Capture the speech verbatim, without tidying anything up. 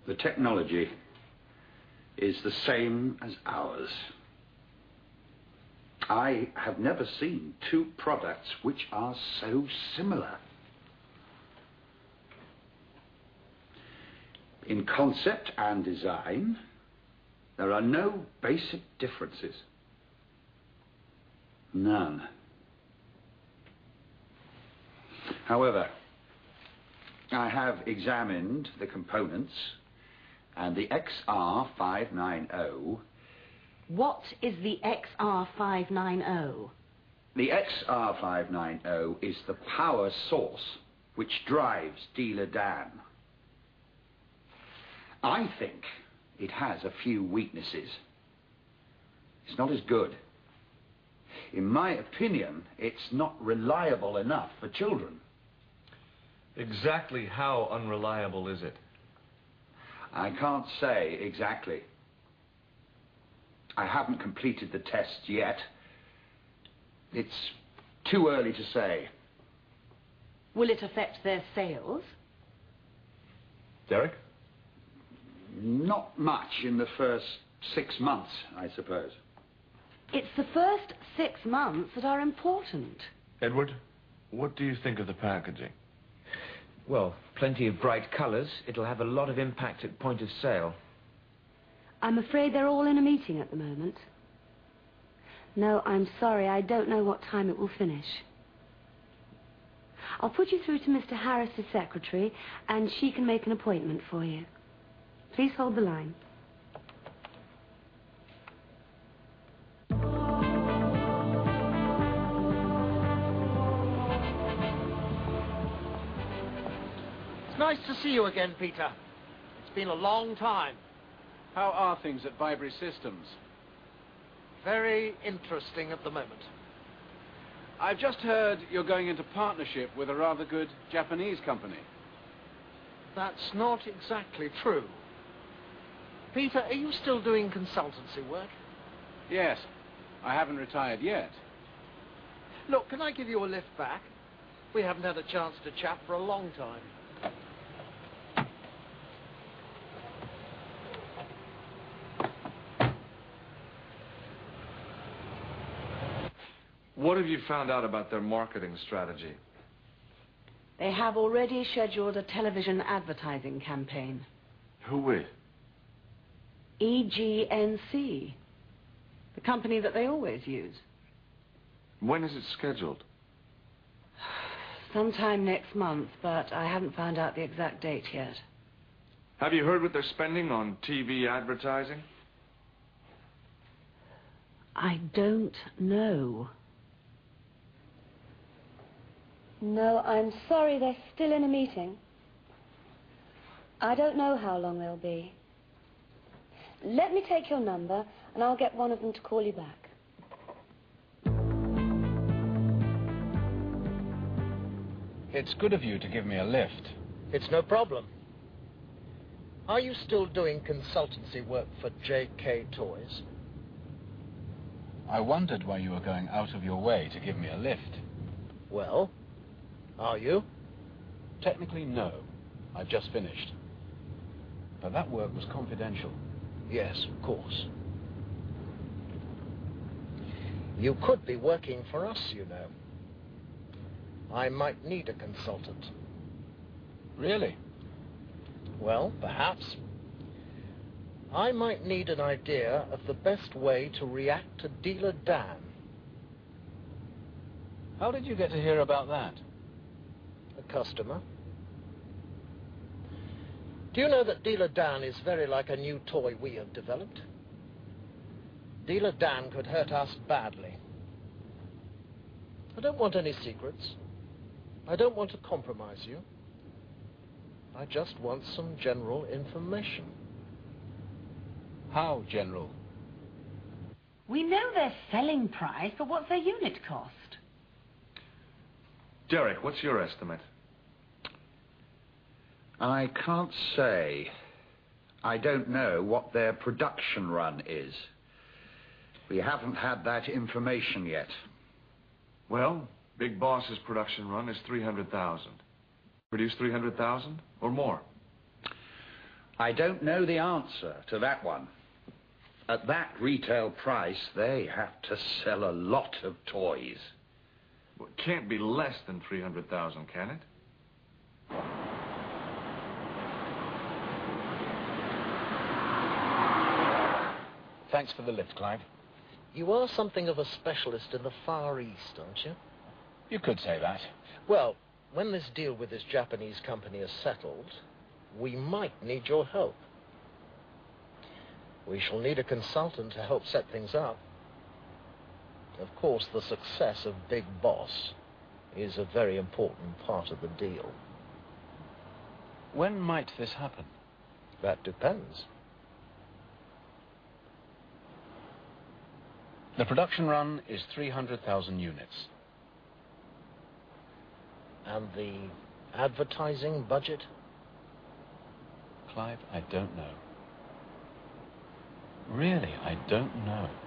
The technology is the same as ours. I have never seen two products which are so similar. In concept and design, there are no basic differences. None. However, I have examined the components, and the X R five ninety... What is the X R five ninety? The X R five ninety is the power source which drives Dealer Dan. I think it has a few weaknesses. It's not as good. In my opinion, it's not reliable enough for children. Exactly how unreliable is it? I can't say exactly. I haven't completed the test yet. It's too early to say. Will it affect their sales? Derek? Not much in the first six months, I suppose. It's the first six months that are important. Edward, what do you think of the packaging? Well, plenty of bright colours. It'll have a lot of impact at point of sale. I'm afraid they're all in a meeting at the moment. No, I'm sorry, I don't know what time it will finish. I'll put you through to Mister Harris's secretary, and she can make an appointment for you. Please hold the line. It's nice to see you again, Peter. It's been a long time. How are things at Vibrary Systems? Very interesting at the moment. I've just heard you're going into partnership with a rather good Japanese company. That's not exactly true. Peter, are you still doing consultancy work? Yes. I haven't retired yet. Look, can I give you a lift back? We haven't had a chance to chat for a long time. What have you found out about their marketing strategy? They have already scheduled a television advertising campaign. Who with? E G N C, the company that they always use. When is it scheduled? Sometime next month, but I haven't found out the exact date yet. Have you heard what they're spending on T V advertising? I don't know. No, I'm sorry, they're still in a meeting. I don't know how long they'll be. Let me take your number, and I'll get one of them to call you back. It's good of you to give me a lift. It's no problem. Are you still doing consultancy work for J K Toys? I wondered why you were going out of your way to give me a lift. Well, are you? Technically, no. I've just finished. But that work was confidential. Yes, of course. You could be working for us, you know. I might need a consultant. Really? Well, perhaps. I might need an idea of the best way to react to Dealer Dan. How did you get to hear about that? A customer. Do you know that Dealer Dan is very like a new toy we have developed? Dealer Dan could hurt us badly. I don't want any secrets. I don't want to compromise you. I just want some general information. How general? We know their selling price, but what's their unit cost? Derek, what's your estimate? I can't say. I don't know what their production run is. We haven't had that information yet. Well, Big Boss's production run is three hundred thousand. Produce three hundred thousand or more? I don't know the answer to that one. At that retail price, they have to sell a lot of toys. Well, it can't be less than three hundred thousand, can it? Thanks for the lift, Clive. You are something of a specialist in the Far East, aren't you? You could say that. Well, when this deal with this Japanese company is settled, we might need your help. We shall need a consultant to help set things up. Of course, the success of Big Boss is a very important part of the deal. When might this happen? That depends. The production run is three hundred thousand units. And the advertising budget? Clive, I don't know. Really, I don't know.